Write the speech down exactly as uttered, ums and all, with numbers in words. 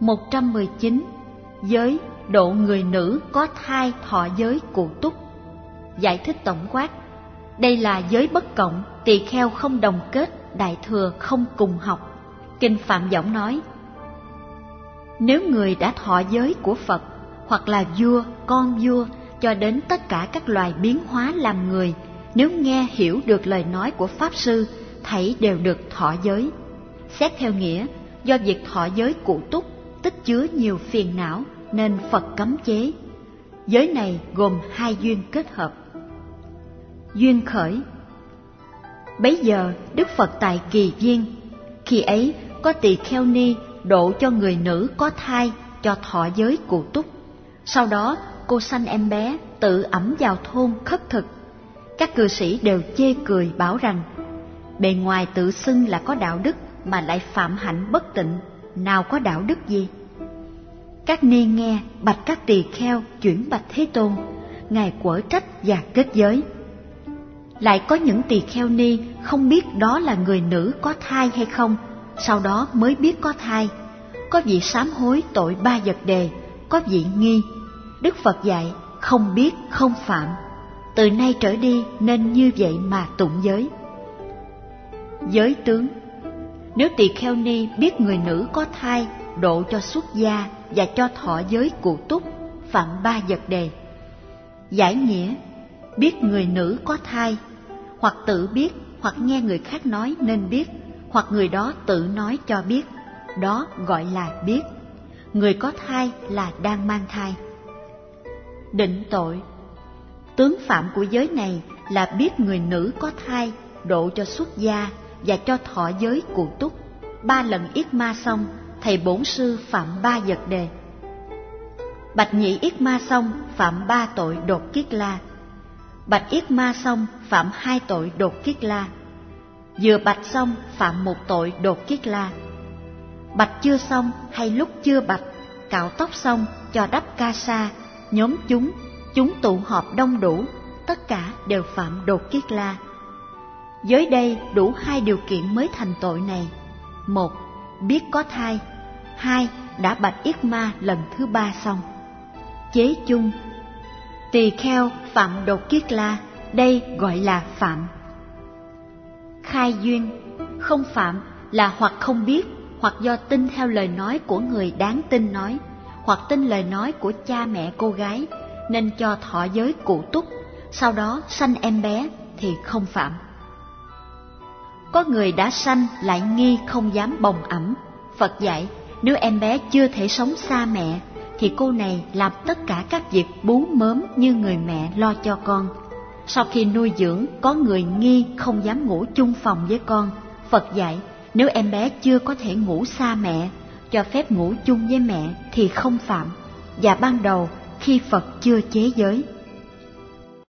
một trăm mười chín. Giới độ người nữ có thai thọ giới cụ túc. Giải thích tổng quát: đây là giới bất cộng, tỳ kheo không đồng kết, đại thừa không cùng học. Kinh Phạm Võng nói: nếu người đã thọ giới của Phật, hoặc là vua, con vua, cho đến tất cả các loài biến hóa làm người, nếu nghe hiểu được lời nói của Pháp Sư, thảy đều được thọ giới. Xét theo nghĩa, do việc thọ giới cụ túc tích chứa nhiều phiền não nên Phật cấm chế. Giới này gồm hai duyên kết hợp. Duyên khởi. Bấy giờ Đức Phật tại Kỳ Viên, khi ấy có tỳ kheo ni độ cho người nữ có thai cho thọ giới cụ túc. Sau đó cô sanh em bé, tự ẵm vào thôn khất thực. Các cư sĩ đều chê cười bảo rằng: bề ngoài tự xưng là có đạo đức mà lại phạm hạnh bất tịnh, nào có đạo đức gì. Các ni nghe bạch các tỳ kheo chuyển bạch Thế Tôn, ngài quở trách và kết giới. Lại có những tỳ kheo ni không biết đó là người nữ có thai hay không, sau đó mới biết có thai. Có vị sám hối tội ba vật đề, có vị nghi. Đức Phật dạy không biết không phạm, từ nay trở đi nên như vậy mà tụng giới. Giới tướng. Nếu tỳ kheo ni biết người nữ có thai, độ cho xuất gia và cho thọ giới cụ túc, phạm ba vật đề. Giải nghĩa: biết người nữ có thai, hoặc tự biết, hoặc nghe người khác nói nên biết, hoặc người đó tự nói cho biết, đó gọi là biết. Người có thai là đang mang thai. Định tội. Tướng phạm của giới này là biết người nữ có thai, độ cho xuất gia và cho thọ giới cụ túc. Ba lần yết ma xong, thầy bổn sư phạm ba vật đề. Bạch nhị yết ma xong, phạm ba tội đột kiết la. Bạch yết ma xong, phạm hai tội đột kiết la. Vừa bạch xong, phạm một tội đột kiết la. Bạch chưa xong hay lúc chưa bạch, cạo tóc xong cho đắp ca sa, nhóm chúng, chúng tụ họp đông đủ, tất cả đều phạm đột kiết la. Giới đây đủ hai điều kiện mới thành tội này: một, biết có thai; hai, đã bạch yết ma lần thứ ba xong. Chế chung. Tỳ kheo phạm đột kiết la, đây gọi là phạm. Khai duyên. Không phạm là hoặc không biết, hoặc do tin theo lời nói của người đáng tin nói, hoặc tin lời nói của cha mẹ cô gái nên cho thọ giới cụ túc, sau đó sanh em bé thì không phạm. Có người đã sanh lại nghi không dám bồng ẵm. Phật dạy nếu em bé chưa thể sống xa mẹ thì cô này làm tất cả các việc bú mớm như người mẹ lo cho con. Sau khi nuôi dưỡng, có người nghi không dám ngủ chung phòng với con. Phật dạy nếu em bé chưa có thể ngủ xa mẹ, cho phép ngủ chung với mẹ thì không phạm. Và ban đầu khi Phật chưa chế giới.